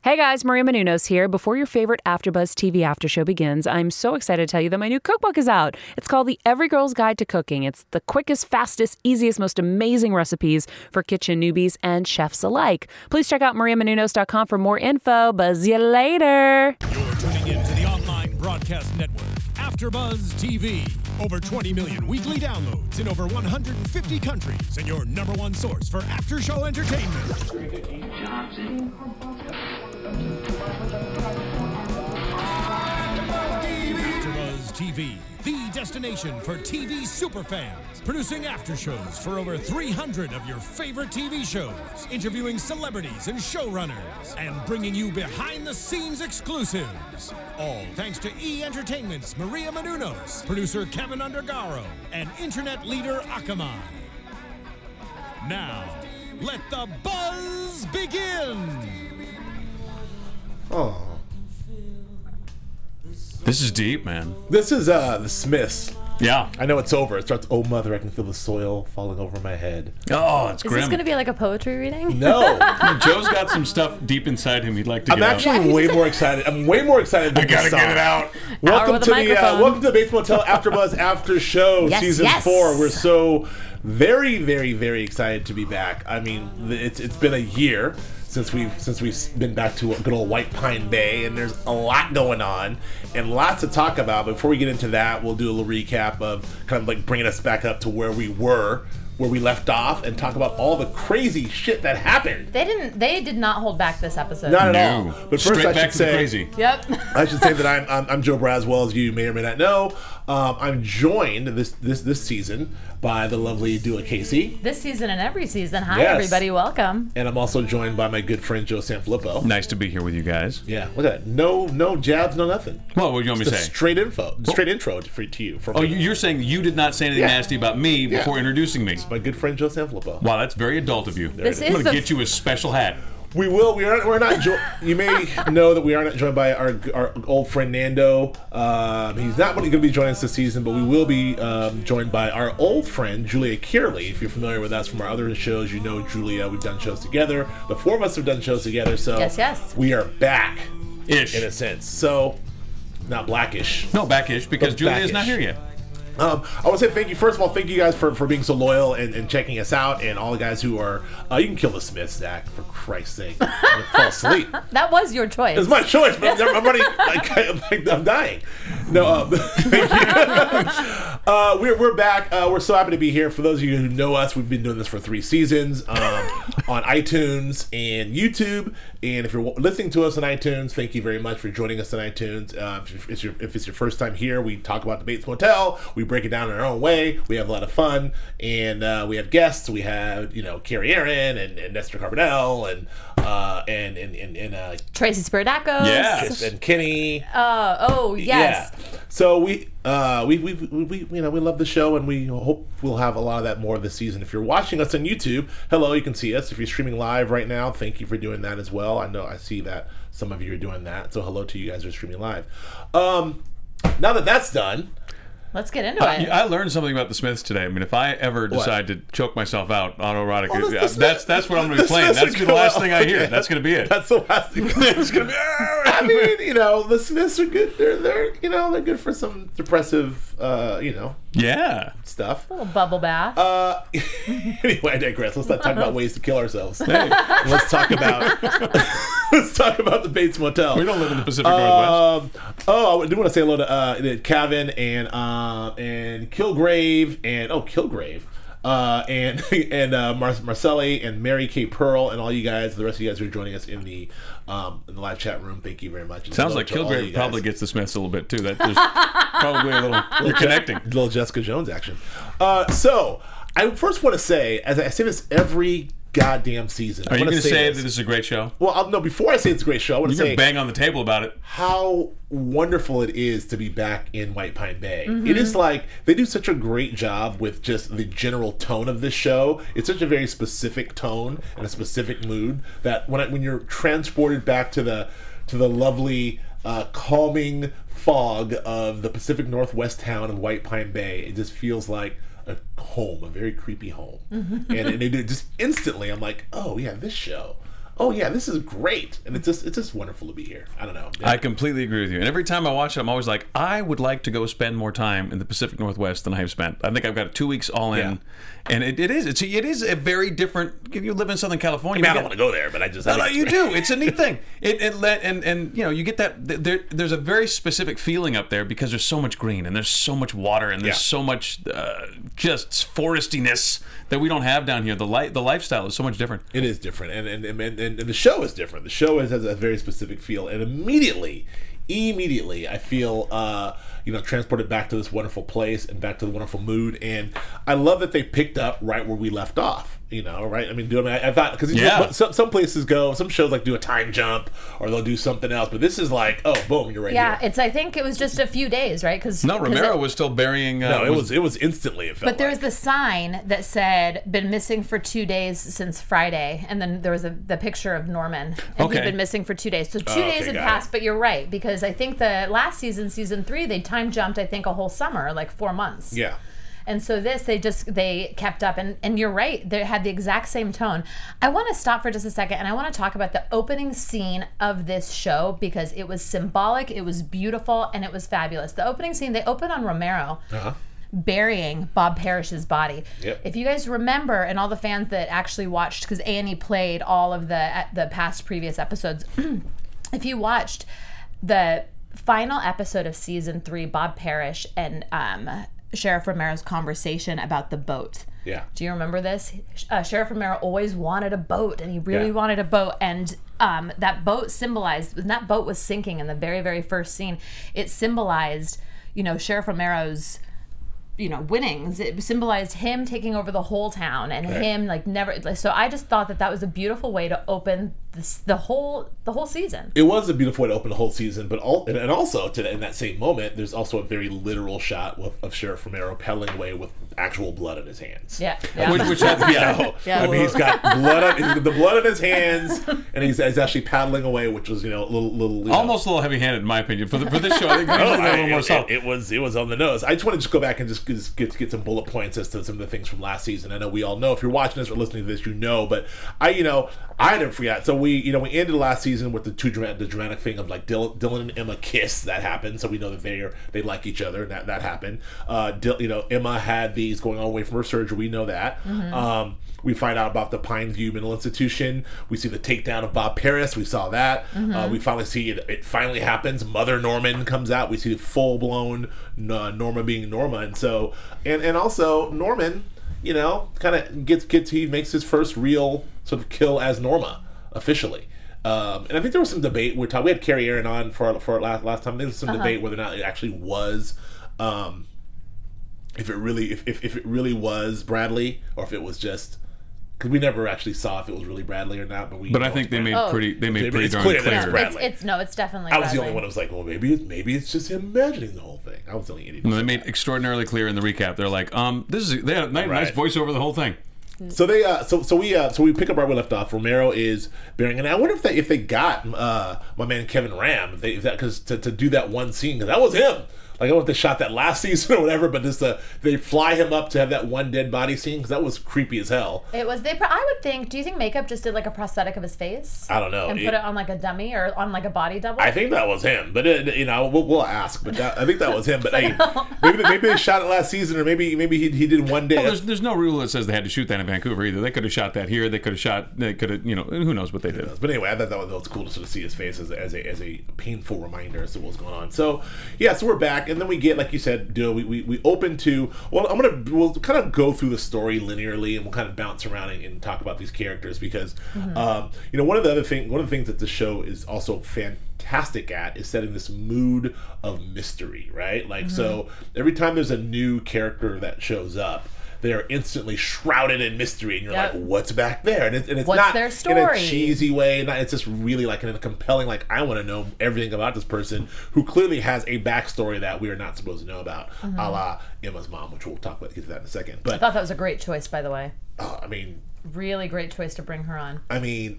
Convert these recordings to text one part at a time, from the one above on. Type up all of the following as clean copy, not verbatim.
Hey guys, Maria Menounos here. Before your favorite AfterBuzz TV after show begins, I'm so excited to tell you that my new cookbook is out. It's called The Every Girl's Guide to Cooking. It's the quickest, fastest, easiest, most amazing recipes for kitchen newbies and chefs alike. Please check out mariamenounos.com for more info. Buzz you later. You're tuning in to the online broadcast network, AfterBuzz TV. Over 20 million weekly downloads in over 150 countries, and your number one source for after-show entertainment. AfterBuzz TV, the destination for TV superfans. Producing aftershows for over 300 of your favorite TV shows. Interviewing celebrities and showrunners. And bringing you behind-the-scenes exclusives. All thanks to E! Entertainment's Maria Menounos, producer Kevin Undergaro, and internet leader Akamai. Now, let the buzz begin! Oh. This is deep, man. This is the Smiths. Yeah. I know it's over. It starts, oh mother, I can feel the soil falling over my head. Oh, it's Is grim. this going to be like a poetry reading? No. Joe's got some stuff deep inside him he'd like to I'm get actually way more excited. I'm way more excited than out. I gotta this song. get it out. Welcome with to a microphone. welcome to the Bates Motel AfterBuzz After Show Yes, Season yes. 4. We're so very, very, very excited to be back. I mean, it's been a year since we've been back to good old White Pine Bay, and there's a lot going on and lots to talk about. Before we get into that, we'll do a little recap of kind of like bringing us back up to where we left off, and talk about all the crazy shit that happened. They did not hold back this episode. Not at No. all. But Straight first, I back should to the say, crazy. Yep. I should say that I'm Joe Braswell, as you may or may not know. I'm joined this season by the lovely Dua Casey, This season and every season. Hi, Yes. everybody. Welcome. and I'm also joined by my good friend Joe Sanfilippo. Nice to be here with you guys. Yeah, look at that. No jabs, no nothing. Well, what do you want me to Just a say? straight intro to you. From Oh, you're saying you did not say anything Yeah. nasty about me before introducing me. my good friend Joe Sanfilippo. Wow, that's very adult of you. This I'm is going to the get you a special hat. We will. We're not. You may know that we are not joined by our old friend Nando. He's not going to be joining us this season, but we will be joined by our old friend Julia Kearley. If you're familiar with us from our other shows, you know Julia. We've done shows together. The four of us have done shows together. So Yes. we are back Ish. in a sense. So not blackish. No, backish, because But Julia's not backish. here yet. I want to say thank you. First of all, thank you guys for being so loyal and checking us out, and all the guys who are. You can kill the Smiths, Zach, for Christ's sake. I'm gonna fall asleep. That was your choice. It's my choice, but I'm running. I'm dying. No, thank you. We're back. We're so happy to be here. For those of you who know us, we've been doing this for 3 seasons on iTunes and YouTube. And if you're listening to us on iTunes, thank you very much for joining us on iTunes. If it's your first time here, we talk about the Bates Motel. We break it down in our own way. We have a lot of fun, and we have guests. We have Carrie Aaron and Nestor Carbonell and Tracy Spiridakos. Yes. and Kenny. Oh, yes. Yeah. So we love the show, and we hope we'll have a lot of that more this season. If you're watching us on YouTube, hello, you can see us. If you're streaming live right now, thank you for doing that as well. I see that some of you are doing that, so hello to you guys who are streaming live. Now that that's done, Let's get into it. I learned something about the Smiths today. I mean, if I ever decide to choke myself out autoerotic, Well, the Smiths- that's what I'm going to be the playing. Smiths That's are going to be the last cool. thing I hear. Okay. That's going to be it. that's the last thing. It's going to be. I mean, the Smiths are good. They're they're good for some depressive, Yeah. stuff. A little bubble bath. Anyway, I digress. Let's not talk about ways to kill ourselves. Let's talk about the Bates Motel. We don't live in the Pacific Northwest. I do want to say hello to Kevin and Kilgrave and Marcelli and Mary Kay Pearl and all you guys, the rest of you guys who are joining us in the live chat room. Thank you very much. And Sounds hello like to all you Kilgrave guys. probably gets the Smiths a little bit too. That there's probably a little. You're connecting. Little Jessica Jones action. So I first want to say, as I say this every goddamn season, Are you going to say that this is a great show? Well, no. Before I say it's a great show, I want to You're going say to bang on the table about it. how wonderful it is to be back in White Pine Bay. It is like they do such a great job with just the general tone of this show. It's such a very specific tone and a specific mood that when you're transported back to the lovely calming fog of the Pacific Northwest town of White Pine Bay, it just feels like a home, a very creepy home. And it just instantly I'm like, oh yeah, this show. oh yeah, this is great, and it's just wonderful to be here. I don't know. Yeah. I completely agree with you. And every time I watch it, I'm always like, I would like to go spend more time in the Pacific Northwest than I have spent. I think I've got 2 weeks all in, and it is a very different. If you live in Southern California, I don't want to go there, but I just. No, you do. It's a neat thing. And you get that. There's a very specific feeling up there because there's so much green and there's so much water and there's so much just forestiness that we don't have down here. The lifestyle is so much different. It is different, and the show is different. The show has a very specific feel, and immediately I feel transported back to this wonderful place and back to the wonderful mood. And I love that they picked up right where we left off. Right? I mean, I thought because some places some shows like do a time jump or they'll do something else, but this is like, oh, boom, you're right here. Yeah, I think it was just a few days, right? Romero was still burying. It was instantly. It felt but there was the sign that said been missing for 2 days since Friday, and then there was the picture of Norman, and he'd been missing for 2 days. So 2 days had passed, but you're right, because I think the last season 3, they time jumped, I think, a whole summer, like 4 months. Yeah. And so they kept up, and you're right, they had the exact same tone. I want to stop for just a second, and I want to talk about the opening scene of this show, because it was symbolic, it was beautiful, and it was fabulous. The opening scene, they open on Romero burying Bob Parrish's body. Yep. If you guys remember, and all the fans that actually watched, because A&E played all of the past previous episodes, if you watched the final episode of season 3, Bob Parrish and Sheriff Romero's conversation about the boat. Yeah. Do you remember this? Sheriff Romero always wanted a boat, and he really wanted a boat. And that boat symbolized, when that boat was sinking in the very, very first scene, it symbolized, Sheriff Romero's, winnings. It symbolized him taking over the whole town and him never. So I just thought that was a beautiful way to open the whole season. It was a beautiful way to open the whole season, but also in that same moment, there's also a very literal shot of Sheriff Romero pedaling away with actual blood in his hands. Yeah. Which I mean, he's got the blood in his hands, and he's actually paddling away, which was little almost a little heavy-handed in my opinion for this show. I think a little more soft. It was on the nose. I just want to just go back and just get some bullet points as to some of the things from last season. I know we all know, if you're watching this or listening to this, but I didn't forget. So we ended last season with the dramatic thing of like Dylan and Emma kiss. That happened, so we know that they like each other, and that happened. Emma had these going all the way from her surgery. We know that. Mm-hmm. We find out about the Pineview Mental Institution. We see the takedown of Bob Parris. We saw that. Mm-hmm. We finally see it. It finally happens. Mother Norman comes out. We see full blown Norma being Norma, and so and also Norman, kind of he makes his first real sort of kill as Norma officially. And I think there was some debate. We had Carrie Aaron on for last time. There was some debate whether or not it actually was, if it really was Bradley, or if it was just, because we never actually saw if it was really Bradley or not. But I think they made pretty darn clear. It's definitely. I was the only one who was like, well, maybe it's just him imagining the whole thing. I was the only idiot. No, they made extraordinarily clear in the recap. They're like, they had a nice voice over the whole thing. So we pick up right where we left off. Romero is burying, and I wonder if they got my man Kevin Ram, because to do that one scene, because that was him. Like, I don't know if they shot that last season or whatever, but just they fly him up to have that one dead body scene, because that was creepy as hell. It was. I would think. Do you think makeup just did like a prosthetic of his face? I don't know. And put it on like a dummy or on like a body double. I think that was him, but we'll ask. But I think that was him. But hey, maybe they shot it last season, or maybe he did one day. Well, there's no rule that says they had to shoot that in Vancouver either. They could have shot that here. They could have who knows what they did. But anyway, I thought that was cool to sort of see his face as a painful reminder as to what was going on. So so we're back, and then we get, like you said, we open to, we'll kind of go through the story linearly, and we'll kind of bounce around and talk about these characters, because one of the things that the show is also fantastic at is setting this mood of mystery, right? Like, so every time there's a new character that shows up, they are instantly shrouded in mystery, and you're like, what's back there? And it's what's not their story? In a cheesy way. It's just really like in a compelling, like, I want to know everything about this person who clearly has a backstory that we are not supposed to know about, a la Emma's mom, which we'll talk about, get to that in a second. But I thought that was a great choice, by the way. I mean, really great choice to bring her on. I mean,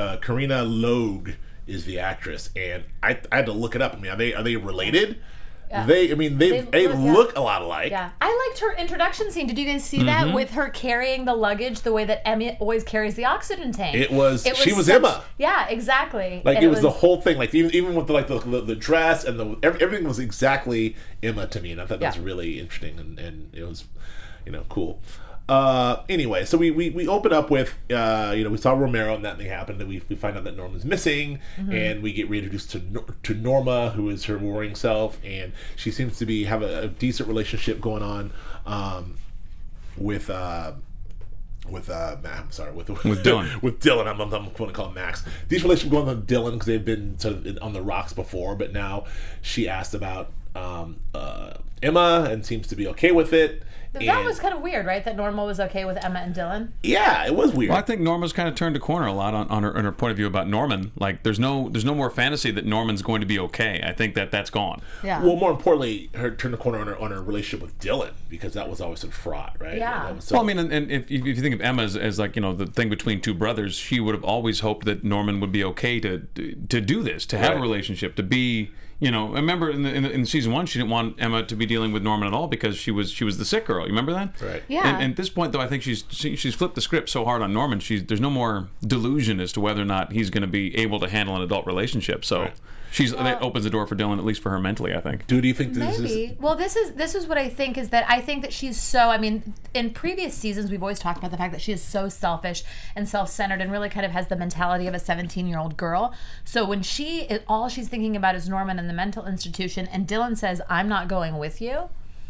Karina Logue is the actress, and I had to look it up. I mean, are they related? They look a lot alike. Yeah, I liked her introduction scene. Did you guys see that with her carrying the luggage the way that Emmy always carries the oxygen tank? She was Emma. Yeah, exactly. Like, and it was the whole thing. Like, even with the dress and everything was exactly Emma to me, and I thought that was really interesting, and it was, cool. Anyway, so we open up with we saw Romero and that thing happened, and we find out that Norma's missing, and we get reintroduced to Norma, who is her warring self, and she seems to have a decent relationship going on with Dylan. With Dylan. I'm going to call him Max. These relationships going on with Dylan because they've been sort of on the rocks before, but now she asked about Emma and seems to be okay with it. That was kind of weird, right? That Norma was okay with Emma and Dylan. Yeah, it was weird. Well, I think Norma's kind of turned a corner a lot on her point of view about Norman. Like, there's no more fantasy that Norman's going to be okay. I think that's gone. Yeah. Well, more importantly, her turned the corner on her relationship with Dylan, because that was always sort of fraught, right? Yeah. Well, I mean, and if you think of Emma as like, the thing between two brothers, she would have always hoped that Norman would be okay to do this, to have a relationship, to be. I remember in season 1, she didn't want Emma to be dealing with Norman at all because she was the sick girl. You remember that? Right. Yeah. And at this point, though, I think she's flipped the script so hard on Norman. There's no more delusion as to whether or not he's going to be able to handle an adult relationship. So. Right. That opens the door for Dylan, at least for her mentally, I think. Do you think this is... Well, this is what I think is that I think that she's so... I mean, in previous seasons, we've always talked about the fact that she is so selfish and self-centered and really kind of has the mentality of a 17-year-old girl. So when all she's thinking about is Norman and the mental institution, and Dylan says, I'm not going with you,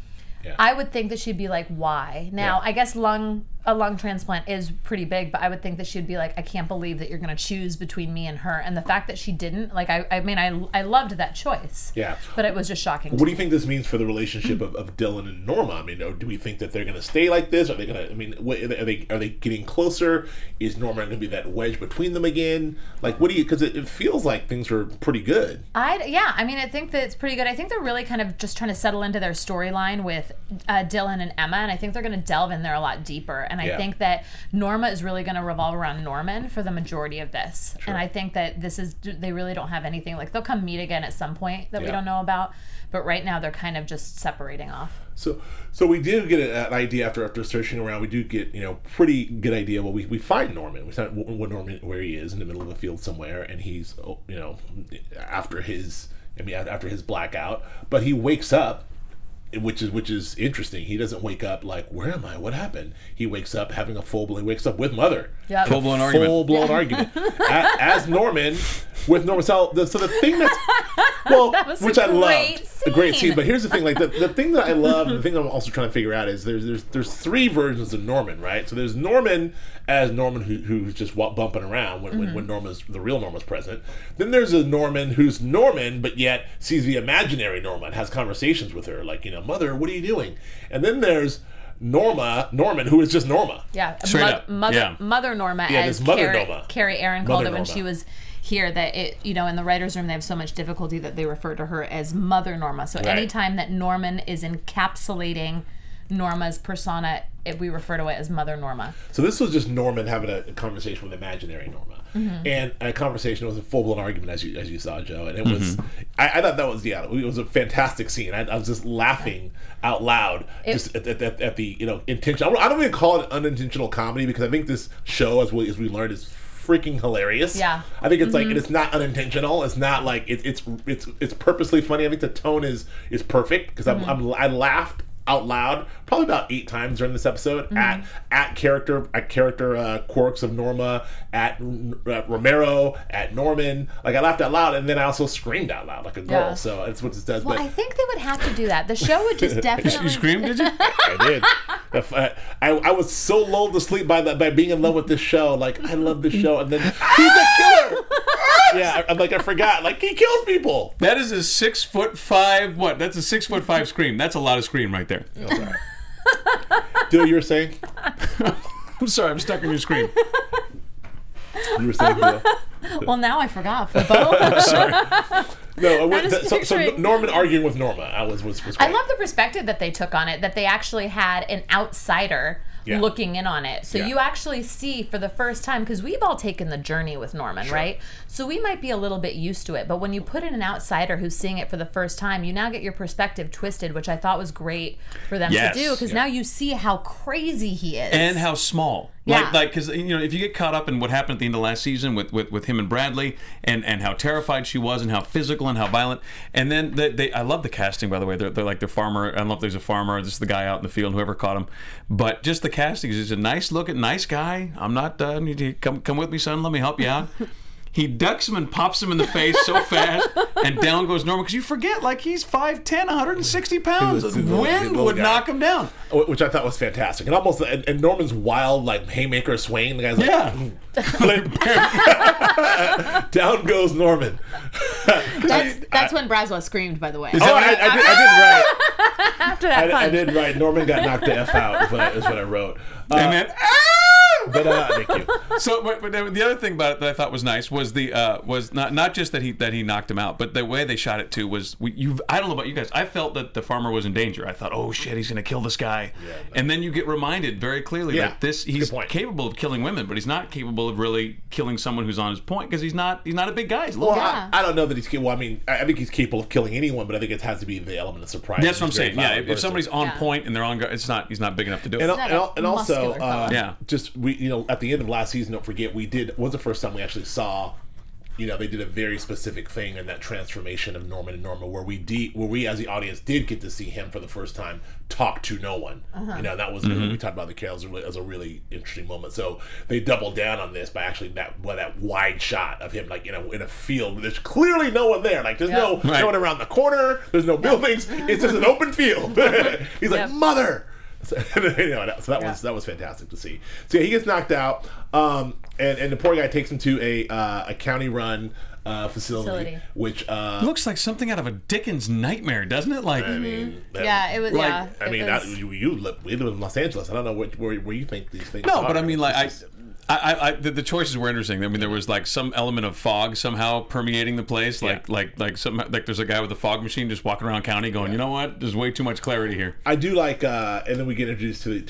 I would think that she'd be like, why? Now, I guess a lung transplant is pretty big, but I would think that she'd be like, I can't believe that you're going to choose between me and her. And the fact that she didn't, like, I loved that choice. Yeah. But it was just shocking. What do you think this means for the relationship of Dylan and Norma? I mean, do we think that they're going to stay like this? Are they going to, I mean, are they getting closer? Is Norma going to be that wedge between them again? Like, because it feels like things are pretty good. I think that it's pretty good. I think they're really kind of just trying to settle into their storyline with Dylan and Emma, and I think they're going to delve in there a lot deeper. And I think that Norma is really going to revolve around Norman for the majority of this. Sure. And I think that they really don't have anything, like, they'll come meet again at some point that we don't know about, but right now they're kind of just separating off. So we do get an idea after searching around. We do get pretty good idea. Well, we find Norman. We find Norman where he is in the middle of a field somewhere, and he's after his blackout, but he wakes up. Which is interesting. He doesn't wake up like, where am I? What happened? He wakes up having a full-blown. He wakes up with Mother. Yeah. Full-blown argument. Full-blown argument. As Norman, with Norman. So the thing that's which I loved, a great scene. But here's the thing: like the thing that I love, and the thing that I'm also trying to figure out is there's 3 versions of Norman, right? So there's Norman as Norman who's just bumping around when the real Norma's present. Then there's a Norman who's Norman, but yet sees the imaginary Norma and has conversations with her, like, Mother, what are you doing? And then there's Norman, who is just Norma. Yeah, Mother Norma, as Carrie Aaron called it when she was here, that in the writer's room they have so much difficulty that they refer to her as Mother Norma. So anytime that Norman is encapsulating Norma's persona, we refer to it as Mother Norma. So this was just Norman having a conversation with imaginary Norma. And a conversation was a full-blown argument, as you saw, Joe, and it was I thought that was it was a fantastic scene. I was just laughing out loud at the intention. I don't even call it unintentional comedy, because I think this show, as we learned, is freaking hilarious. Yeah, I think it's like it's not unintentional. It's not like it's purposely funny. I think the tone is perfect, because I laughed out loud probably about 8 times during this episode at character quirks of Norma, at Romero, at Norman. Like, I laughed out loud, and then I also screamed out loud like a girl. Yeah. So that's what this does. Well, I think they would have to do that. The show would just definitely. You screamed, did you? I did. I was so lulled to sleep by being in love with this show. Like, I love this show, and then he's a killer. Yeah, I'm like, I forgot. Like, he kills people. That is a 6'5". What? That's a 6'5" scream. That's a lot of scream right there. Oh, sorry. Dill, you were saying? I'm sorry, I'm stuck in your screen. You were saying, Dill. Well, now I forgot, Flippo. I'm sorry. No, so Norman arguing with Norma was great. I love the perspective that they took on it, that they actually had an outsider looking in on it. So Yeah. you actually see for the first time, because we've all taken the journey with Norman, right? So we might be a little bit used to it, but when you put in an outsider who's seeing it for the first time, you now get your perspective twisted, which I thought was great for them Yes. to do, because now you see how crazy he is. And how small. Yeah. Like, because, if you get caught up in what happened at the end of last season with him and Bradley, and how terrified she was, and how physical and how violent, and then I love the casting, by the way. They're like the farmer. I don't know if there's a farmer, or just the guy out in the field, whoever caught him, but just the casting is just a nice looking, nice guy. I'm not. Come with me, son. Let me help you out. He ducks him and pops him in the face so fast, and down goes Norman, because you forget, like, he's 5'10", 160 pounds. He's a The wind little would guy. knock him down. Which I thought was fantastic, and almost and Norman's wild like haymaker swing. The guy's like, down goes Norman. That's when Braswell screamed, by the way. I After that punch. I did write. Norman got knocked the F out. Is what I wrote. And then, But thank you. So, but the other thing about it that I thought was nice was was not just that he knocked him out, but the way they shot it too was I don't know about you guys. I felt that the farmer was in danger. I thought, oh shit, he's gonna kill this guy, and then you get reminded very clearly that he's capable of killing women, but he's not capable of really killing someone who's on his point, because he's not a big guy. He's a little guy. I don't know that he's capable. I mean, I think he's capable of killing anyone, but I think it has to be the element of surprise. That's what I'm He's a very saying. Yeah, violent if person. somebody's on point and they're on guard, he's not big enough to do it. And also, muscular fella. just at the end of last season, don't forget was the first time we actually saw, they did a very specific thing in that transformation of Norman and Norma, where we as the audience did get to see him for the first time talk to no one. That was we talked about the Carols as a really interesting moment. So they doubled down on this by actually that wide shot of him like in a field where there's clearly no one there. Like there's no one around the corner. There's no buildings. It's just an open field. He's like, mother. So, that was fantastic to see. So he gets knocked out, and the poor guy takes him to a county-run facility, which looks like something out of a Dickens nightmare, doesn't it? Like, I mean, it was. like, I mean, we live in Los Angeles. I don't know where you think these things. No, are. but I mean, like the choices were interesting. I mean, there was like some element of fog somehow permeating the place. Like there's a guy with a fog machine just walking around county going, you know what? There's way too much clarity here. I do like, and then we get introduced to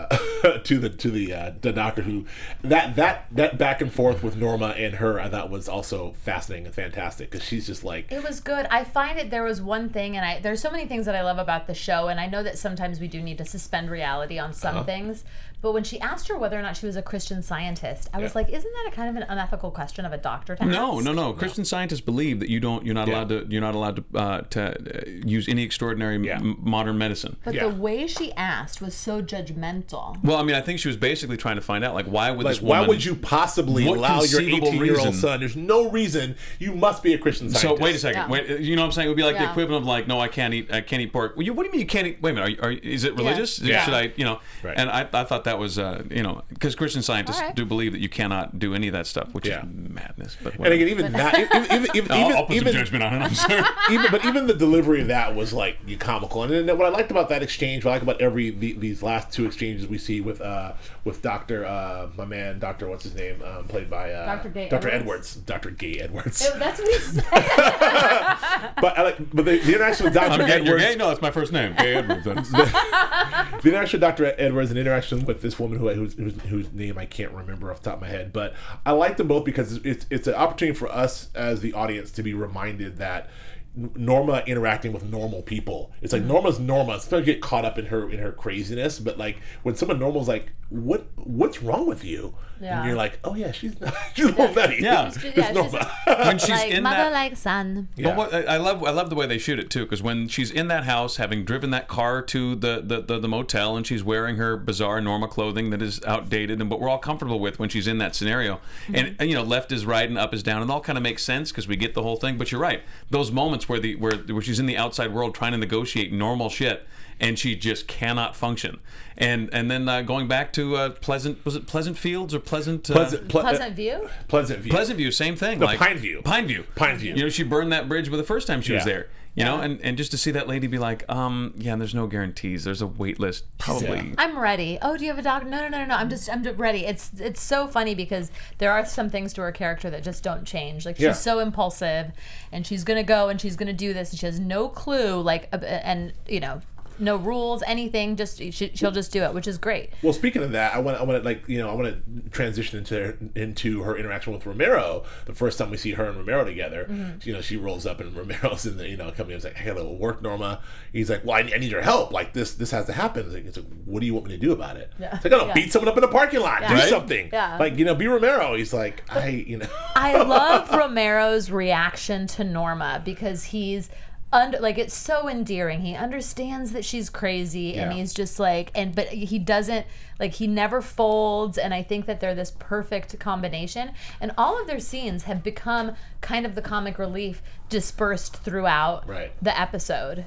the doctor who that back and forth with Norma and her I thought was also fascinating and fantastic, because she's just like, it was good. I find there was one thing, and there's so many things that I love about the show, and I know that sometimes we do need to suspend reality on some things. But when she asked her whether or not she was a Christian Scientist, I was like, isn't that a kind of an unethical question of a doctor to ask? No. Christian Scientists believe that you're not allowed to use any extraordinary modern medicine. But the way she asked was so judgmental. Well, I mean, I think she was basically trying to find out, like, why would this why woman? would you possibly allow your conceivable 18-year-old reason? son? There's no reason you must be a Christian Scientist. So wait a second. Yeah. Wait, you know what I'm saying? It would be like the Yeah. equivalent of like, no, I can't eat pork. Well, what do you mean you can't eat? Wait a minute. Is it religious? Yeah. Should I? Right. And I thought that was because Christian Scientists do believe that you cannot do any of that stuff, which is madness. But And again, even that, I'll put some judgment on it. I'm sorry. even the delivery of that was like comical. And then what I liked about that exchange, what I liked about these last two exchanges we see with Doctor my man Doctor what's his name played by Dr. Edwards. Dr. Gay Edwards. That's what he said. but the interaction with Dr. Edwards. You're gay? No, that's my first name. Gay Edwards. The interaction with Dr. Edwards and interaction with this woman whose name I can't remember off the top of my head, but I like them both because it's an opportunity for us as the audience to be reminded that Norma interacting with normal people. It's like Norma's Norma. Sometimes you get caught up in her craziness, but like when someone normal's like, what's wrong with you? Yeah. And you're like, oh yeah, she's a little nutty. Yeah. It's Norma. When she's like in mother, that, like son. But what, I love the way they shoot it too, because when she's in that house, having driven that car to the motel, and she's wearing her bizarre Norma clothing that is outdated and but we're all comfortable with when she's in that scenario, and left is right and up is down, and all kind of makes sense because we get the whole thing. But you're right, those moments where she's in the outside world trying to negotiate normal shit, and she just cannot function. And then going back to Pleasant Fields or Pleasant View? Pleasant View, same thing. No, like Pine View. She burned that bridge the first time she was there. Yeah. And just to see that lady be like, and there's no guarantees. There's a wait list, probably. I'm ready. Oh, do you have a dog? No. I'm just ready. It's so funny because there are some things to her character that just don't change. Like she's so impulsive, and she's gonna go and she's gonna do this, and she has no clue. Like, and no rules, anything. Just she'll just do it, which is great. Well, speaking of that, I want to transition into her interaction with Romero. The first time we see her and Romero together, she rolls up and Romero's in the coming in. He's like, "I got a little work, Norma." He's like, "Well, I need your help. Like this has to happen." He's like, "What do you want me to do about it?" Yeah. It's like, "I don't know, beat someone up in a parking lot, do Right? something." Yeah. Like be Romero. He's like, I love Romero's reaction to Norma because he's it's so endearing. He understands that she's crazy, and he's just like, but he doesn't, he never folds, and I think that they're this perfect combination, and all of their scenes have become kind of the comic relief dispersed throughout the episode.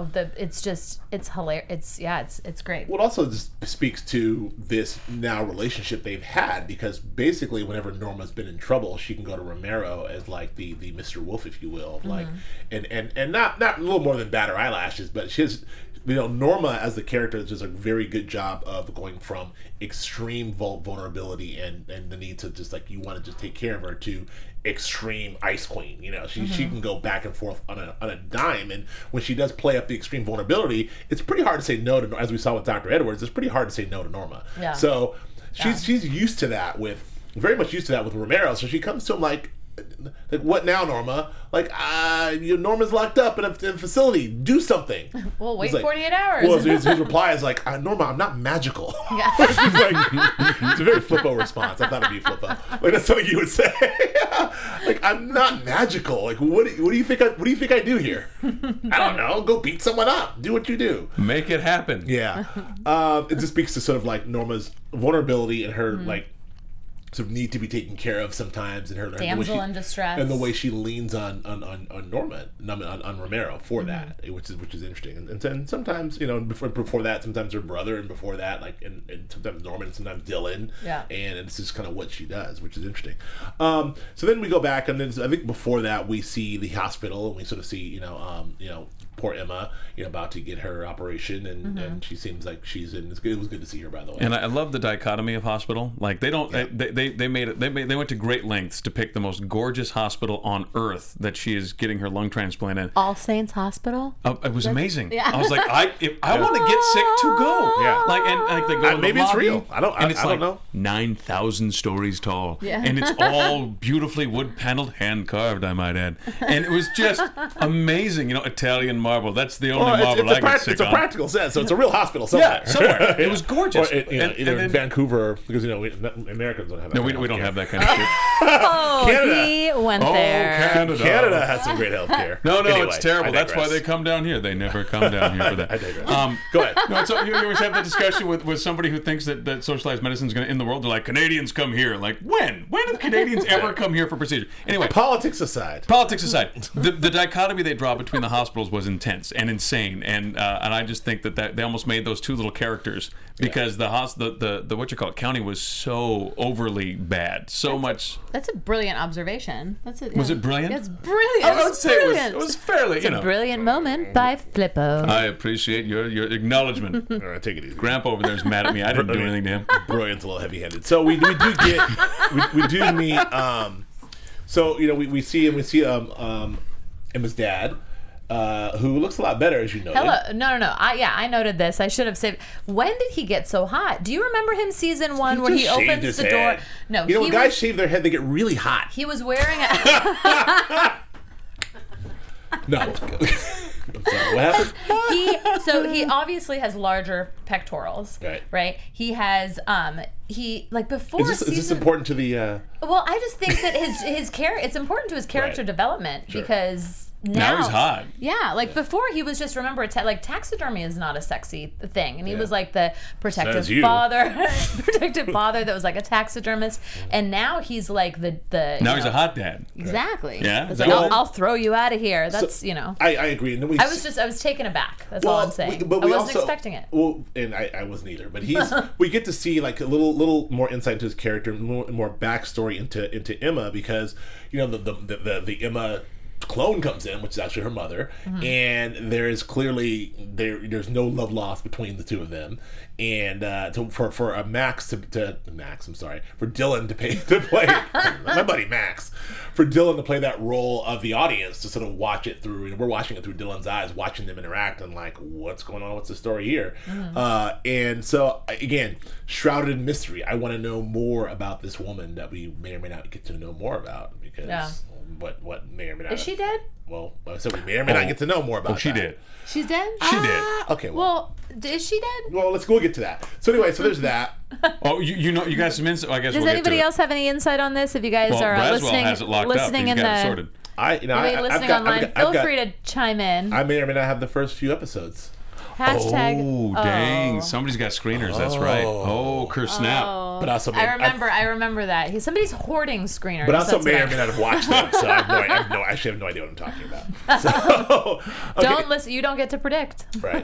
It's hilarious. It's great. Well, it also just speaks to this now relationship they've had, because basically whenever Norma's been in trouble, she can go to Romero as like the Mr. Wolf, if you will, and not a little more than bat her eyelashes, but she has. Norma as the character does a very good job of going from extreme vulnerability and the need to just you want to just take care of her to extreme ice queen. She can go back and forth on a dime, and when she does play up the extreme vulnerability, it's pretty hard to say no to, as we saw with Dr. Edwards, it's pretty hard to say no to Norma. Yeah. So she's used to that very much used to that with Romero. So she comes to him like, what now, Norma? Norma's locked up in a facility. Do something. Well, wait 48 hours. Well, his reply is like, Norma, I'm not magical. Yeah. It's a very Flippo response. I thought it'd be Flippo. That's something you would say. I'm not magical. What do you think I do here? I don't know. Go beat someone up. Do what you do. Make it happen. Yeah. It just speaks to sort of Norma's vulnerability and her sort of need to be taken care of sometimes, and her damsel in distress, and the way she leans on Norma, on Romero for that, which is interesting. And sometimes before that, sometimes her brother, and before that and sometimes Norman, and sometimes Dylan. Yeah. And it's just kind of what she does, which is interesting. So then we go back, and then I think before that we see the hospital, and we sort of see poor Emma, about to get her operation, and she seems like she's in. It was good to see her, by the way. And I love the dichotomy of hospital. They don't. Yeah. They went to great lengths to pick the most gorgeous hospital on earth that she is getting her lung transplant in. All Saints Hospital. It was amazing. Yeah. I was like, if I want to get sick to go. Yeah. They go in maybe the it's lobby, real. I don't know. 9,000 stories tall. Yeah. And it's all beautifully wood paneled, hand carved, I might add. And it was just amazing. Italian marble. That's the only marble I get sick on. It's a practical sense, so it's a real hospital somewhere. Yeah, somewhere. It was gorgeous. Or either in Vancouver, because Americans don't have that. No, we don't have that kind of shit. Canada. He went there. Canada has some great health care. No, it's terrible. That's why they come down here. They never come down here for that. I digress. Go ahead. No, so you always have that discussion with somebody who thinks that socialized medicine is going to end the world. They're like, Canadians come here. Like, when? When have Canadians ever come here for procedure? Anyway. Politics aside. The dichotomy they draw between the hospitals was intense and insane. And I just think that they almost made those two little characters because the county was so overly bad. So much. That's a brilliant observation. Was it brilliant? It's brilliant. I would say it was fairly, It's a brilliant moment by Flippo. I appreciate your acknowledgement. All right, take it easy. Grandpa over there is mad at me. I didn't do anything to him. Brilliant's a little heavy-handed. So we do meet. So we see Emma's dad. Who looks a lot better, as you know. Hello, no. I noted this. I should have said. When did he get so hot? Do you remember him season 1 when he opens the door? No, when guys shave their head, they get really hot. He was wearing a. No. I'm sorry, what happened? He obviously has larger pectorals. Right. He has before. Is this important to the? Well, I just think that his character. It's important to his character development because. Now he's hot. Yeah, before he was just, remember, taxidermy is not a sexy thing, and he was like the protective father that was like a taxidermist, and now he's like the. Now he's a hot dad. Exactly. Yeah. It's like, I'll throw you out of here. That's I agree. And then I was taken aback. That's all I'm saying. I wasn't expecting it. Well, and I wasn't either. But we get to see like a little more insight into his character, more backstory into Emma, because the Emma clone comes in, which is actually her mother, and there is clearly there's no love lost between the two of them, and for Dylan to play my buddy Max, for Dylan to play that role of the audience, to sort of watch it through, and we're watching it through Dylan's eyes, watching them interact, and like, what's going on? What's the story here? And so again, shrouded in mystery. I want to know more about this woman that we may or may not get to know more about, because what may or may not. Is she dead? Well, I said we may or may not get to know more about. She that. did. She's dead? She did. Okay. Well, is she dead? Well, we'll get to that. So anyway, so there's that. Oh, you guys some insight. I guess Does we'll anybody get to else have any insight on this? If you guys are Braswell listening, has it locked listening up. in He's got it the sorted. listening online, feel free to chime in. I may or may not have the first few episodes. Hashtag. Oh, dang! Somebody's got screeners. That's right. Oh, curse snap! But also, I remember that. Somebody's hoarding screeners. But also That's may what or may not have watched them, so I actually have no idea what I'm talking about. So, okay. Don't listen. You don't get to predict. Right.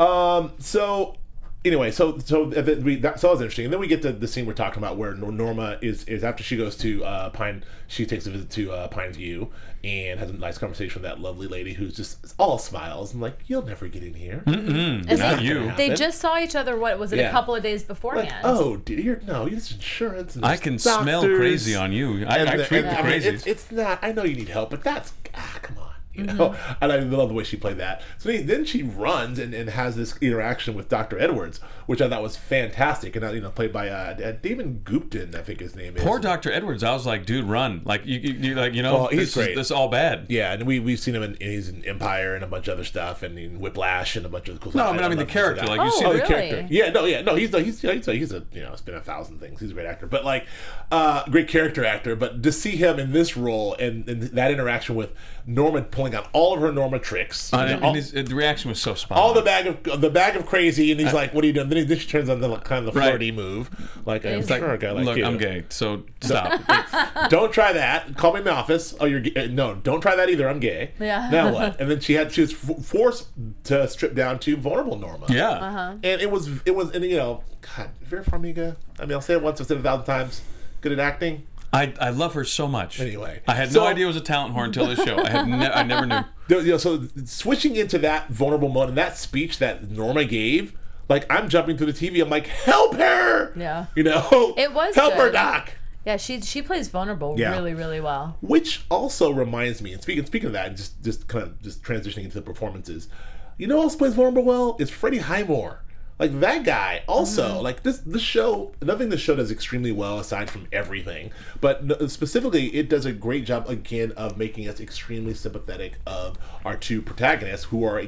So anyway, so that was interesting, and then we get to the scene we're talking about where Norma is after she goes to Pine. She takes a visit to Pine View and has a nice conversation with that lovely lady who's just all smiles. I'm like, you'll never get in here. Not you. They just saw each other. What was it? Yeah. A couple of days beforehand. Like, oh dear, no, it's insurance. And I can doctors. smell crazy on you. I treat the I mean, crazies. it's not. I know you need help, but that's come on. You know, and I love the way she played that. So then she runs and has this interaction with Dr. Edwards, which I thought was fantastic, and played by David Gupton, I think his name is. Poor Dr. Edwards. I was like, dude, run! Like Well, he's great. This is all bad. Yeah, and we've seen him he's in Empire and a bunch of other stuff, and in Whiplash and a bunch of cool No, stuff. but I mean the character. Like you see really? the character. Yeah, no, he's a it's been 1,000 things. He's a great actor, but great character actor. But to see him in this role and that interaction with Norma pulling out all of her Norma tricks, the reaction was so spot all on. the bag of crazy, and he's like, "What are you doing?" Then she turns on the kind of the flirty move, like I'm sure a guy like Look, you. I'm gay, so stop. Don't try that. Call me in my office. Oh, you're gay. No, don't try that either. I'm gay. Yeah. Now what? And then she was forced to strip down to vulnerable Norma. Yeah. And it was, and God, Vera Farmiga. I mean, I'll say it once, I've said it 1,000 times. Good at acting. I love her so much. Anyway, I had no idea it was a talent whore until this show. I never knew. So switching into that vulnerable mode and that speech that Norma gave, like I'm jumping through the TV. I'm like, help her! Yeah. It was help her, good. Doc. Yeah, she plays vulnerable really, really well. Which also reminds me, and speaking of that, and just kind of transitioning into the performances, you know who else plays vulnerable well? It's Freddie Highmore. Like that guy also, like this show, another thing this show does extremely well aside from everything, but specifically it does a great job again of making us extremely sympathetic of our two protagonists who are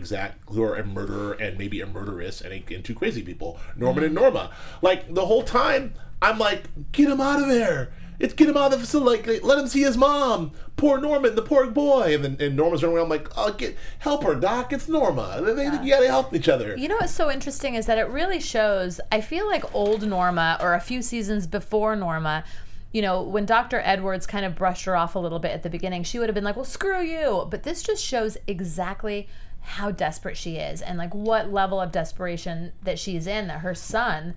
a murderer and maybe a murderess and two crazy people, Norman and Norma. Like the whole time I'm like, get him out of there. It's get him out of the facility. Like, let him see his mom. Poor Norman, the poor boy. And Norma's running around. I'm like, oh, help her, Doc. It's Norma. You gotta help each other. You know what's so interesting is that it really shows. I feel like old Norma, or a few seasons before Norma, when Dr. Edwards kind of brushed her off a little bit at the beginning, she would have been like, well, screw you. But this just shows exactly how desperate she is and like what level of desperation that she's in. That her son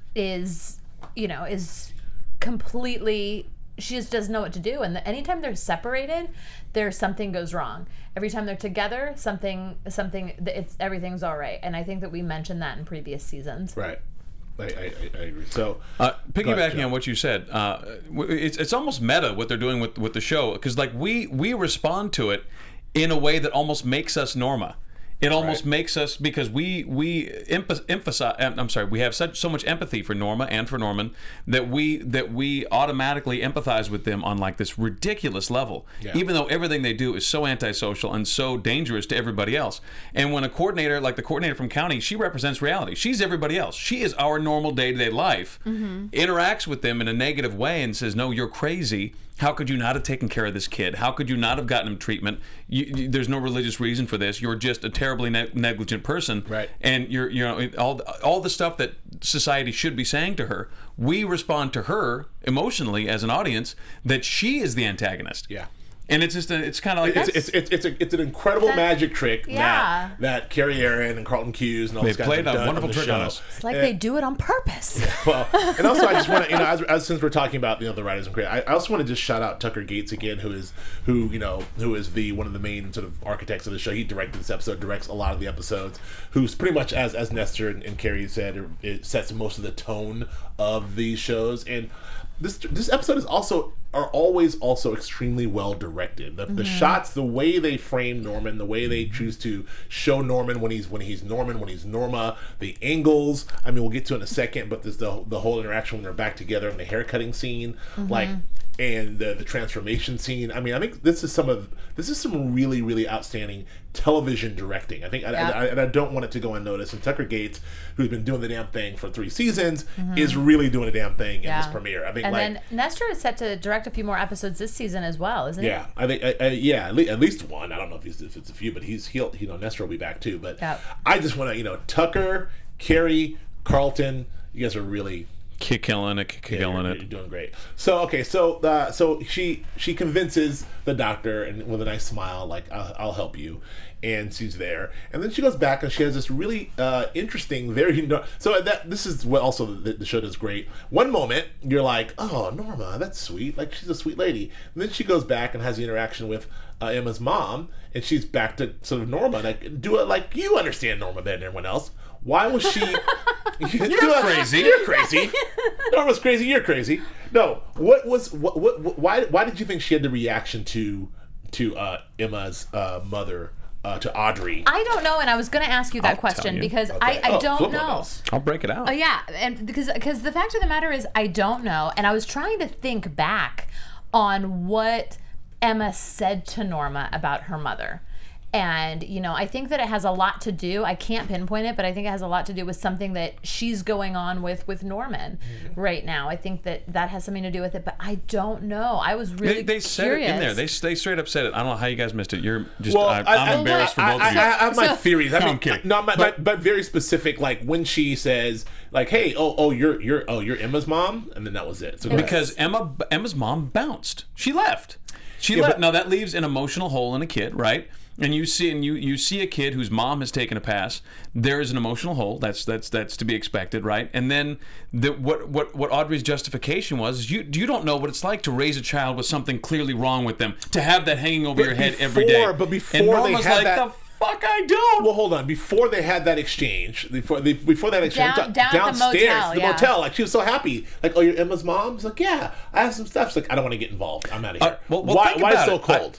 is completely, she just doesn't know what to do, and anytime they're separated, something goes wrong. Every time they're together, everything's all right. And I think that we mentioned that in previous seasons. Right. I agree. So piggybacking on what you said, it's almost meta what they're doing with the show, because like we respond to it in a way that almost makes us Norma. It almost makes us, because we emphasize. I'm sorry, we have so much empathy for Norma and for Norman that we automatically empathize with them on like this ridiculous level. Yeah. Even though everything they do is so antisocial and so dangerous to everybody else. And when a coordinator, like the coordinator from county, she represents reality. She's everybody else. She is our normal day-to-day life. Interacts with them in a negative way and says, "No, you're crazy. How could you not have taken care of this kid? How could you not have gotten him treatment? There's no religious reason for this. You're just a terribly negligent person." Right. And you're all the stuff that society should be saying to her. We respond to her emotionally as an audience that she is the antagonist. Yeah. And it's just it's kind of like it's an incredible magic trick that Carrie Aaron and Carlton Cuse and all those guys have done wonderful on the trick show. on us. It's like they do it on purpose. Well, and also I just want to, as since we're talking about the writers and creators, I also want to just shout out Tucker Gates again, who is one of the main sort of architects of the show. He directed this episode, directs a lot of the episodes. Who's pretty much, as Nestor and Carrie said, it sets most of the tone of these shows. And this episode is always extremely well directed. The shots, the way they frame Norman, the way they choose to show Norman when he's Norman, when he's Norma, the angles. I mean, we'll get to it in a second, but there's the whole interaction when they're back together and the haircutting scene, and the transformation scene. I mean, I think this is some really, really outstanding television directing. I think, and I don't want it to go unnoticed. And Tucker Gates, who's been doing the damn thing for 3 seasons, is really doing a damn thing in this premiere. I think, then Nestor is set to direct a few more episodes this season as well, isn't he? Yeah, I think at least one. I don't know if it's a few, but he'll Nestor will be back too. But I just want to, Tucker, Carrie, Carlton, you guys are really killing it. You're doing great. So so she convinces the doctor, and with a nice smile, like, I'll help you, and she's there. And then she goes back and she has this really interesting, this is what also the show does great. One moment you're like, oh, Norma, that's sweet, like she's a sweet lady. And then she goes back and has the interaction with Emma's mom, and she's back to sort of Norma, like, do it like you understand Norma better than everyone else. Why was she? You're crazy. You're crazy. Norma's crazy. You're crazy. No. Why did you think she had the reaction to Emma's mother, to Audrey? I don't know, and I was going to ask you that question because I don't know. I'll break it out. Yeah, and because the fact of the matter is I don't know, and I was trying to think back on what Emma said to Norma about her mother. And, I think that it has a lot to do, I can't pinpoint it, but I think it has a lot to do with something that she's going on with Norman right now. I think that has something to do with it, but I don't know. I was really They said it in there. They straight up said it. I don't know how you guys missed it. You're just, I'm embarrassed for both of you. I have my theories. I'm kidding. No, but very specific, like when she says, like, hey, you're Emma's mom, and then that was it. So because Emma's mom bounced. She left. Left. Now that leaves an emotional hole in a kid, right? And you see a kid whose mom has taken a pass. There is an emotional hole. That's to be expected, right? And then what Audrey's justification was, you don't know what it's like to raise a child with something clearly wrong with them, to have that hanging over your head every day. But before and Norma's they had like, that, the fuck I don't. Well, hold on. Before they had that exchange, downstairs, the motel, like she was so happy. Like, oh, you're Emma's mom? She's like, yeah, I have some stuff. She's like, I don't want to get involved. I'm out of here. Why so cold?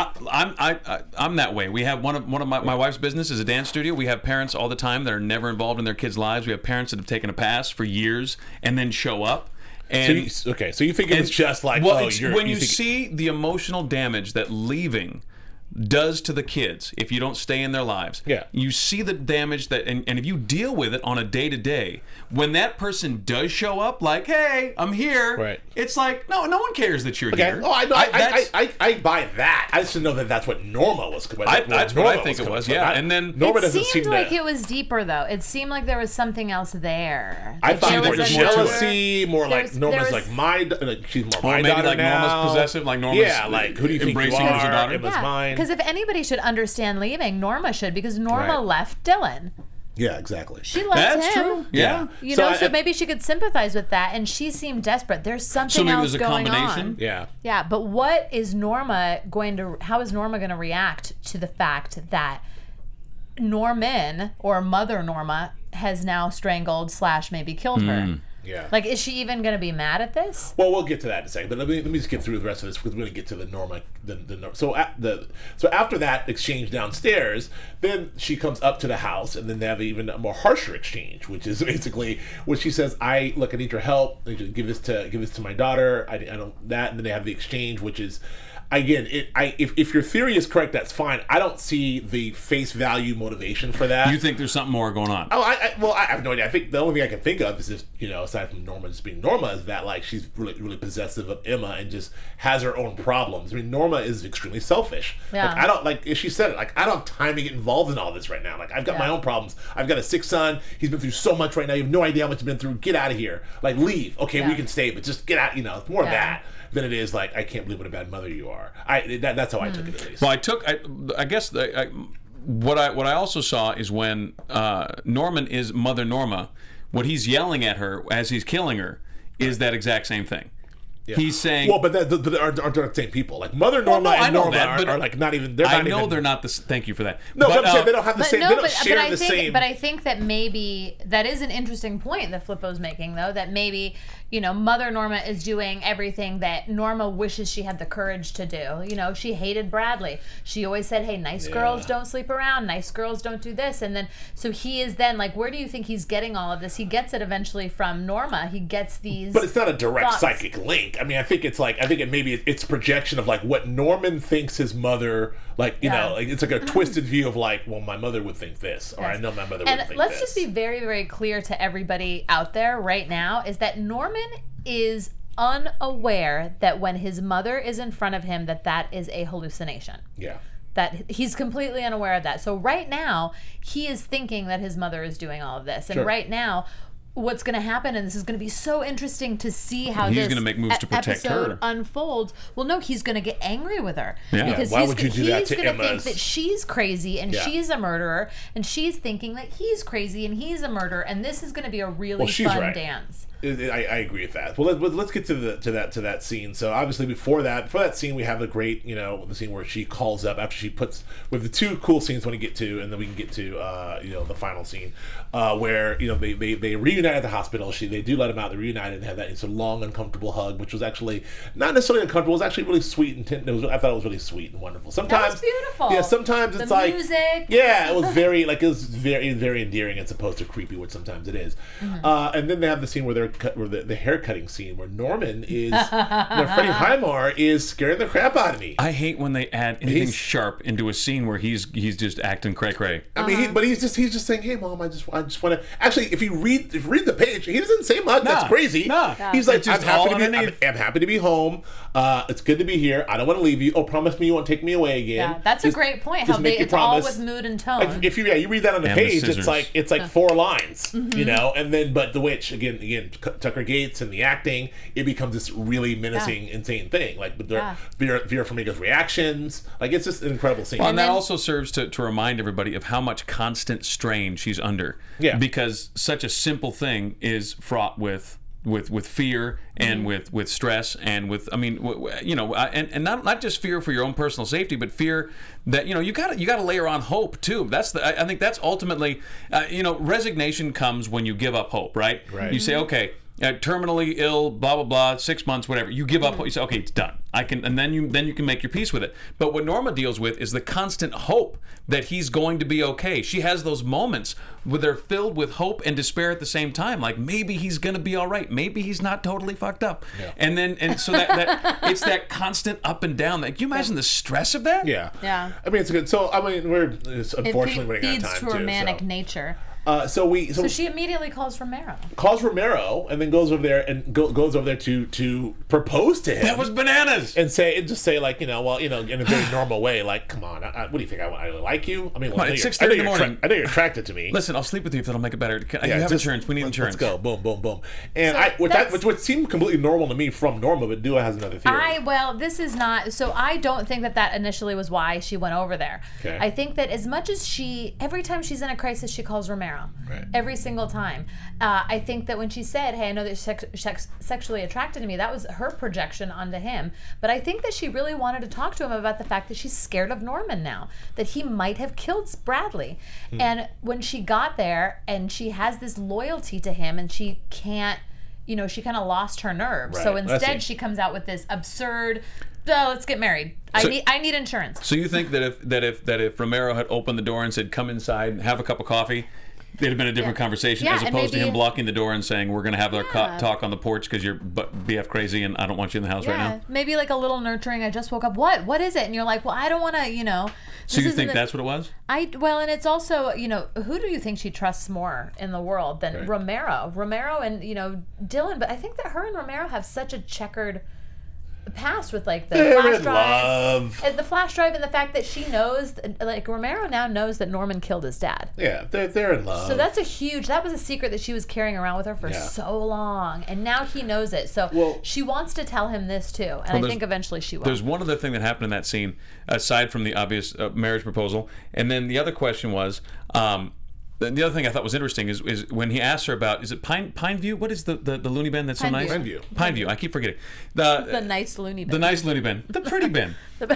I'm that way. We have one of my wife's business is a dance studio. We have parents all the time that are never involved in their kids' lives. We have parents that have taken a pass for years and then show up. And so you think it's just like, see the emotional damage that leaving does to the kids if you don't stay in their lives. Yeah. You see the damage that, and if you deal with it on a day-to-day, when that person does show up, like, hey, I'm here, right. It's like, no one cares that you're here. Oh, I buy that. I just didn't know that that's what Norma was. That's what I think it was, yeah. And then Norma it seemed like it was deeper, though. It seemed like there was something else there. I thought more jealousy, more like Norma's like she's more my daughter like now. Norma's possessive, like Norma's like, who do you think embracing you her as a daughter? Emma's mine. Because if anybody should understand leaving, Norma should, because Norma left Dylan. Yeah, exactly. She left him. True. Yeah. So maybe she could sympathize with that, and she seemed desperate. There's something else going on. Yeah. Yeah, but how is Norma going to react to the fact that Norman, or Mother Norma, has now strangled / maybe killed her? Yeah. Like, is she even going to be mad at this? Well, we'll get to that in a second. But let me just get through the rest of this because we're going to get to the Norma. So after that exchange downstairs, then she comes up to the house, and then they have even a more harsher exchange, which is basically what she says: I need your help. Give this to my daughter. I don't that. And then they have the exchange, which is. Again, if your theory is correct, that's fine. I don't see the face value motivation for that. You think there's something more going on? Oh, I have no idea. I think the only thing I can think of is if, aside from Norma just being Norma, is that like she's really, really possessive of Emma and just has her own problems. I mean, Norma is extremely selfish. Yeah. Like if she said it, like I don't have time to get involved in all this right now. Like I've got my own problems. I've got a sick son. He's been through so much right now. You have no idea how much he's been through. Get out of here. Like leave. Okay, we can stay, but just get out. It's more of that. than it is like, I can't believe what a bad mother you are. That's how I took it, at least. Well, I guess what I also saw is when Norman is Mother Norma, what he's yelling at her as he's killing her is that exact same thing. Yeah. He's saying, well, but they aren't the same people. Like Mother Norma and Norma are like not even. I know they're not the. Thank you for that. No, but I'm saying they don't have the same. They don't share the same. But I think that maybe that is an interesting point that Flippo's making, though. That maybe Mother Norma is doing everything that Norma wishes she had the courage to do. She hated Bradley. She always said, "Hey, nice girls don't sleep around. Nice girls don't do this." And then so he is then like, where do you think he's getting all of this? He gets it eventually from Norma. He gets these. But it's not a direct psychic link. I mean, I think it's projection of like what Norman thinks his mother, like like it's like a twisted view of like, well, my mother would think this, or I know my mother would think this. And let's just be very, very clear to everybody out there right now is that Norman is unaware that when his mother is in front of him, that is a hallucination. Yeah. That he's completely unaware of that. So right now, he is thinking that his mother is doing all of this, and right now, what's going to happen, and this is going to be so interesting to see how he's this going to make moves to protect episode her. Unfolds. Well, no, he's going to get angry with her because why would you do that to he's going to think that she's crazy and she's a murderer, and she's thinking that he's crazy and he's a murderer, and this is going to be a really fun dance. I agree with that. Well, let's get to that scene. So obviously before that scene, we have the great the scene where she calls up after she puts with the two cool scenes we want to get to, and then we can get to the final scene where they reunite at the hospital. They do let him out. They reunited and have that sort of long uncomfortable hug, which was actually not necessarily uncomfortable. It was actually really sweet and I thought it was really sweet and wonderful. Sometimes that was beautiful. Yeah, sometimes it's like music. Yeah, it was very very endearing as opposed to creepy, which sometimes it is. And then they have the scene where the hair cutting scene where Norman is Freddie Highmore is scaring the crap out of me. I hate when they add anything sharp into a scene where he's just acting cray-cray. I mean, but he's just saying, "Hey, Mom, I just want to." Actually, if you read the page, he doesn't say much. That's crazy. He's like, "I'm happy to be home. It's good to be here. I don't want to leave you. Oh, promise me you won't take me away again." Yeah, that's a great point. How it's all with mood and tone. Like, if you read that on the page, it's like 4 lines, and then but the witch again Tucker Gates and the acting, it becomes this really menacing, insane thing. Like with Vera Farmiga's reactions, like it's just an incredible scene. Well, and that also serves to remind everybody of how much constant strain she's under. Yeah, because such a simple thing is fraught with fear and with stress and with and not just fear for your own personal safety, but fear that you got to layer on hope too. I think that's ultimately resignation comes when you give up hope, right? You say, okay, terminally ill, blah blah blah, 6 months, whatever. You give up. You say, okay, it's done. I can, and then you can make your peace with it. But what Norma deals with is the constant hope that he's going to be okay. She has those moments where they're filled with hope and despair at the same time. Like maybe he's going to be all right. Maybe he's not totally fucked up. Yeah. And so that it's that constant up and down. Like, can you imagine the stress of that? Yeah. I mean, it's good. So I mean, it's unfortunately running out of time too. It feeds to romantic nature. So she immediately calls Romero. And then goes over there and goes over there to propose to him. That was bananas. And just say like, in a very normal way, like, come on, what do you think? I like you? I mean, well, it's 6:30 in the morning. I know you're attracted to me. Listen, I'll sleep with you if that'll make it better. You have insurance. We need insurance. Let's go. Boom, boom, boom. And what seemed completely normal to me from Norma, but Dua has another theory. This is not. So I don't think that initially was why she went over there. Okay. I think that as much as every time she's in a crisis, she calls Romero. Right. Every single time. I think that when she said, hey, I know that you're sexually attracted to me, that was her projection onto him. But I think that she really wanted to talk to him about the fact that she's scared of Norman now, that he might have killed Bradley. And when she got there and she has this loyalty to him and she can't, she kind of lost her nerve. Right. So instead she comes out with this absurd, let's get married. I need insurance. So you think that if Romero had opened the door and said, come inside and have a cup of coffee, it'd have been a different conversation as opposed to him blocking the door and saying, we're going to have our talk on the porch because you're BF crazy and I don't want you in the house right now. Maybe like a little nurturing. I just woke up. What is it? And you're like, well, I don't want to, So you think that's what it was? And it's also, who do you think she trusts more in the world than Romero? Romero and, Dylan. But I think that her and Romero have such a checkered past with like the They're flash in drive. love. And the flash drive and the fact that she knows, like Romero now knows that Norman killed his dad. Yeah, they're in love. So that was a secret that she was carrying around with her for so long. And now he knows it. So she wants to tell him this too. And I think eventually she will. There's one other thing that happened in that scene, aside from the obvious marriage proposal. And then the other question was, the other thing I thought was interesting is when he asked her about, is it Pineview? What is the loony bin that's so nice? Pineview. I keep forgetting. The nice loony bin. The nice loony bin. The pretty bin.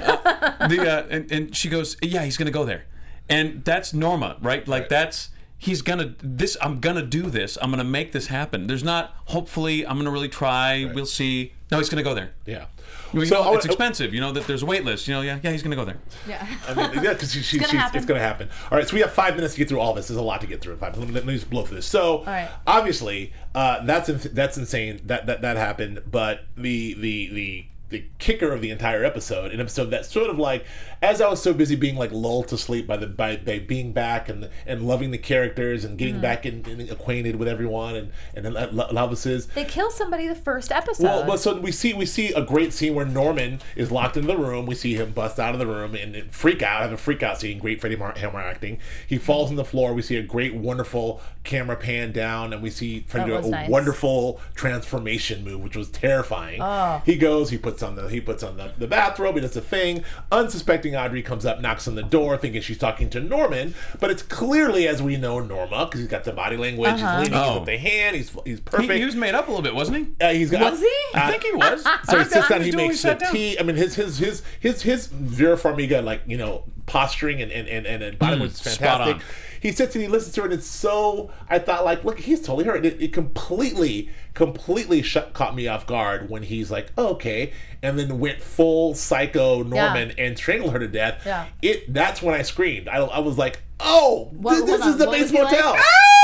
And she goes, yeah, he's going to go there. And that's Norma, right? Like that's, I'm going to do this. I'm going to make this happen. There's not, hopefully, I'm going to really try. Right. We'll see. No, he's going to go there. Yeah. So it's expensive, that there's a wait list. Yeah, he's going to go there. Yeah. I mean, yeah, because it's going to happen. All right, so we have 5 minutes to get through all this. There's a lot to get through in 5 minutes. Let me just blow through this. So, obviously, that's insane that happened. But the kicker of the entire episode, an episode that sort of like, as I was so busy being like lulled to sleep by being back and loving the characters and getting back and acquainted with everyone and love this is. They kill somebody the first episode. Well, so we see a great scene where Norman is locked in the room. We see him bust out of the room and have a freak out scene. Great Freddie Hammer acting. He falls on the floor. We see a great, wonderful camera pan down, and we see Freddie do a wonderful transformation move, which was terrifying. He goes, he puts on the bathrobe, he does the thing. Unsuspecting Audrey comes up, knocks on the door, thinking she's talking to Norman, but it's clearly, as we know, Norma, because he's got the body language, he's leaning in with the hand, he's perfect. He was made up a little bit, wasn't he? Was he? I think he was. So he sits down, he makes the tea. I mean, his Vera Farmiga, posturing and body language is fantastic. He sits and he listens to her, and it's so, I thought, like, look, he's totally her. It completely caught me off guard when he's like, oh, okay, and then went full psycho Norman and strangled her to death. Yeah. That's when I screamed. I was like, oh, this is the Bates Motel.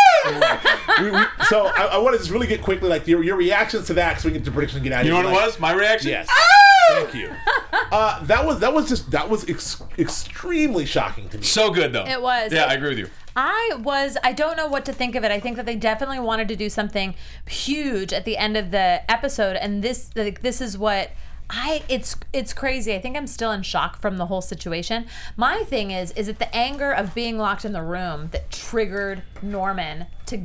So I want to just really get quickly, like, your reactions to that, so we can get to predictions and get out of here. You know what it was? My reaction? Yes. Thank you. That was extremely shocking to me. So good, though. It was. Yeah, I agree with you. I don't know what to think of it. I think that they definitely wanted to do something huge at the end of the episode, and this is what it's crazy. I think I'm still in shock from the whole situation. My thing is it the anger of being locked in the room that triggered Norman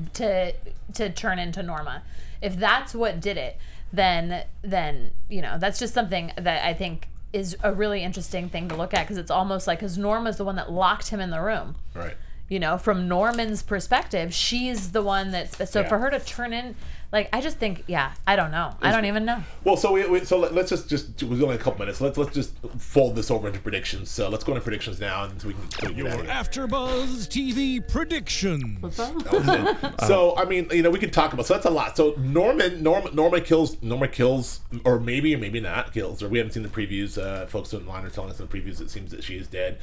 to turn into Norma? If that's what did it, then that's just something that I think is a really interesting thing to look at, because it's almost like, because Norma's the one that locked him in the room. Right. From Norman's perspective, she's the one that's, for her to turn in, like, I just think, I don't know. I don't even know. Well, so let's just we've only a couple minutes. Let's just fold this over into predictions. So let's go into predictions now, and so we can your AfterBuzz TV predictions. What's that? So I mean, we can talk about. So that's a lot. So Norma kills, or maybe not kills, or we haven't seen the previews. Folks online are telling us in the previews it seems that she is dead.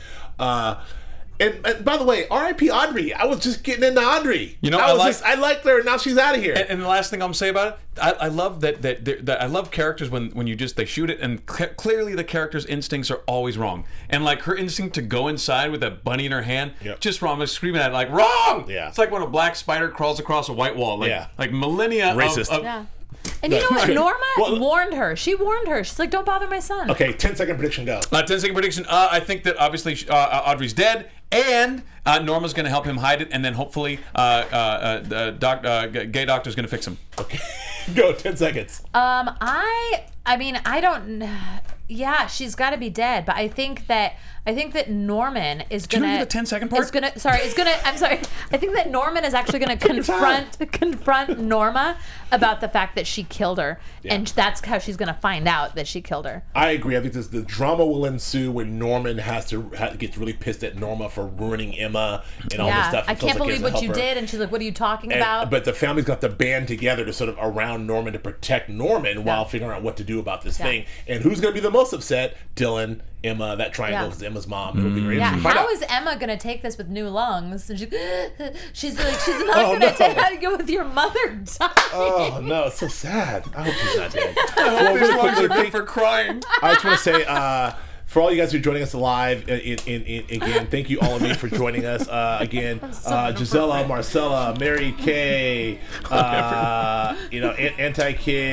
And by the way, R.I.P. Audrey. I was just getting into Audrey. I liked her, and now she's out of here. And the last thing I'm gonna say about it, I love that I love characters when they shoot it, and clearly the character's instincts are always wrong. And like her instinct to go inside with that bunny in her hand, just wrong. I'm screaming at it, like, wrong. Yeah. It's like when a black spider crawls across a white wall. Like millennia racist. Yeah. And you know what? Norma warned her. She warned her. She's like, don't bother my son. Okay, 10-second prediction, go. 10-second prediction. I think that obviously Audrey's dead, and Norma's going to help him hide it, and then hopefully gay doctor's going to fix him. Okay. Go, 10 seconds. I mean, I don't... Yeah, she's got to be dead, but I think that Norman is going to... Do you know the 10-second part? I'm sorry. I think that Norman is actually going to confront Norma about the fact that she killed her, and that's how she's going to find out that she killed her. I agree. I think the drama will ensue when Norman gets really pissed at Norma for ruining Emma and all this stuff. I can't believe what you did, and she's like, what are you talking about? But the family's got to band together to sort of around Norman to protect Norman while figuring out what to do about this thing. And who's going to be the most upset? Dylan, Emma, that triangle, because Emma's mom. It'll be great. How is Emma going to take this with new lungs? And she's not going to take how to go with your mother dying. Oh no, it's so sad. I hope she's not dead. Well, these lungs are good for crying. I just want to say, for all you guys who are joining us live, again, thank you all of you for joining us. Gisela, Marcella, Mary Kay, Anti-Kid,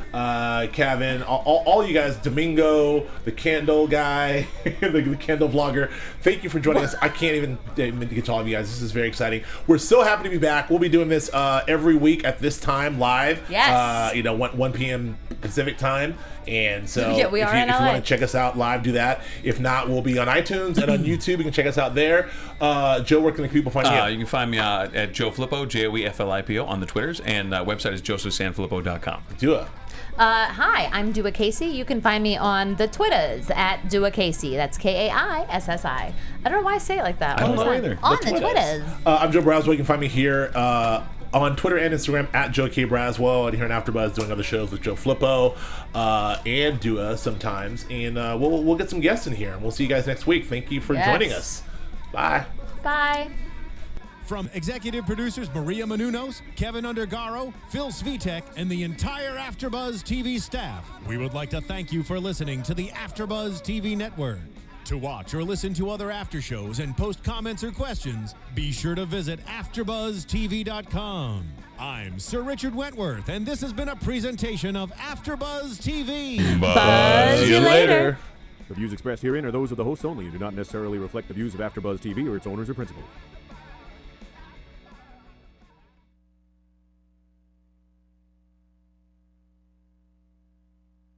Kevin, all you guys, Domingo, the candle guy, the candle vlogger. Thank you for joining us. I can't even get to all of you guys. This is very exciting. We're so happy to be back. We'll be doing this every week at this time live. Yes. 1 p.m. Pacific time. And so Yeah, we if are you in LA. want to check us out live, do that. If not, we'll be on iTunes and on YouTube. You can check us out there. Joe, where can the people find you? You can find me at Joe Flippo, JoeFlipo on the Twitters, and website is josephsanfilippo.com. Dua. Hi, I'm Dua Casey. You can find me on the Twitters at Dua Casey. That's Kaissi. I don't know why I say it like that. I don't all the know time. either. On The the Twitters. Twitters. I'm Joe Braswell. You can find me here on Twitter and Instagram at Joe K. Braswell, and here in AfterBuzz doing other shows with Joe Flippo and Dua sometimes. And we'll get some guests in here, and we'll see you guys next week. Thank you for joining us. Bye. Bye. From executive producers Maria Menounos, Kevin Undergaro, Phil Svitek, and the entire AfterBuzz TV staff, we would like to thank you for listening to the AfterBuzz TV network. To watch or listen to other after shows and post comments or questions, be sure to visit AfterBuzzTV.com. I'm Sir Richard Wentworth, and this has been a presentation of AfterBuzz TV. Buzz you later. The views expressed herein are those of the hosts only and do not necessarily reflect the views of AfterBuzz TV or its owners or principals.